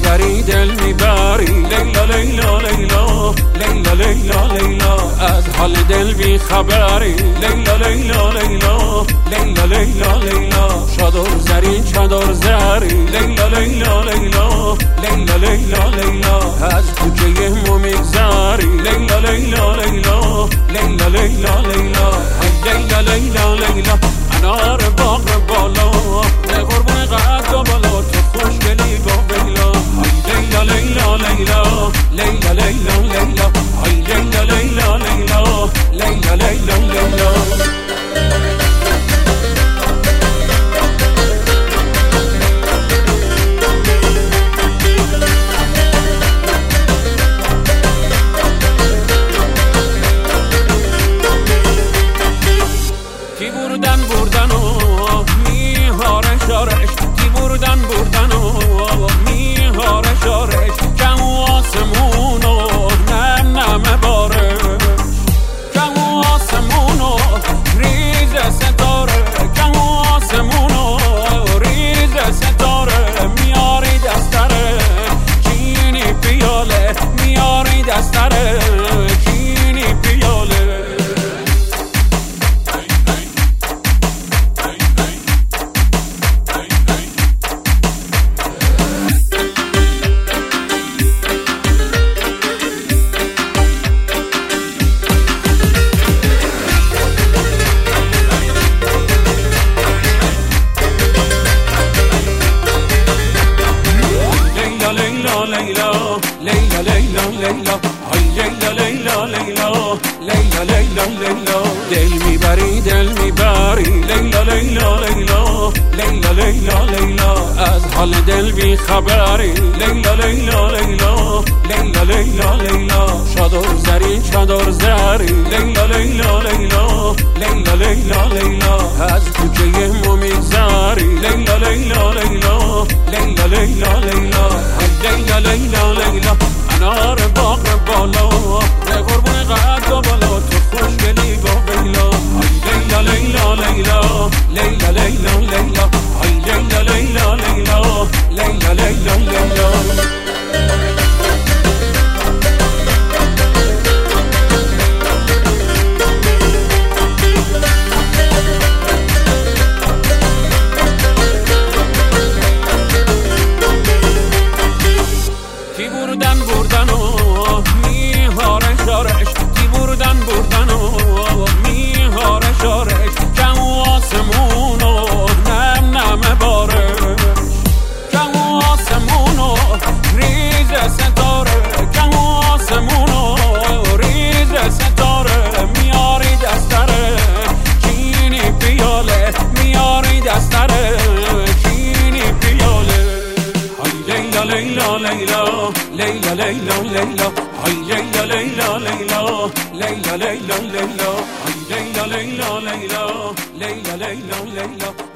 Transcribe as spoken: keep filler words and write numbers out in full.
میبری دل میبری لیلا لیلا لیلا لیلا لیلا لیلا از حال دل بی خبری لیلا لیلا لیلا لیلا لیلا لیلا چادر زری چادر زری لیلا لیلا لیلا لیلا لیلا لیلا از کوچه مو میگذری لیلا لیلا لیلا لیلا لیلا لیلا لیلا لیلا لیلا انار باغ بالا به قربون قد و بالا تو خوشگلی با بیلا لیلا لیلا لیلا لیلا لیلا لیلا لیلا لیلا لیلا لیلا لیلا لیلا کی بردن بردن و میهاره شارش کی بردن بردن و میهاره شارش کم و آسمون و نم نم بارش کم و آسمون و ریز ستاره کم و آسمون و ریز ستاره میاری دستره چینی پیاله میاری دستره چینی پیاله لیلا لیلا لیلا لیلا ای لیلا لیلا لیلا لیلا لیلا لیلا دل میبری دل میبری لیلا لیلا لیلا لیلا لیلا لیلا از حال دل بی خبری لیلا لیلا لیلا لیلا لیلا لیلا چادر زری چادر زری لیلا لیلا لیلا لیلا لیلا لیلا از کوچه مو میگذری لیلا لیلا لیلا لیلا لیلا لیلا لیلا لیلا لیلا انار باغ بالا به قربون قد و بالا تو خوشگلی با بیلا لیلا لیلا لیلا لیلا لیلا لیلا لیلا لیلا لیلا لیلا لیلا لیلا کی بردن بردن و میهاره شارش کی بردن بردن و میهاره شارش کم و آسمون و نم نم بارش کم و آسمون و ریز ستاره کم و آسمون و ریز ستاره میاری دستره چینی پیاله میاری دستره چینی پیاله لیلا لیلا لیلا لیلا لیلا لیلا لیلا لیلا لیلا لیلا لیلا لیلا لیلا لیلا لیلا لیلا لیلا لیلا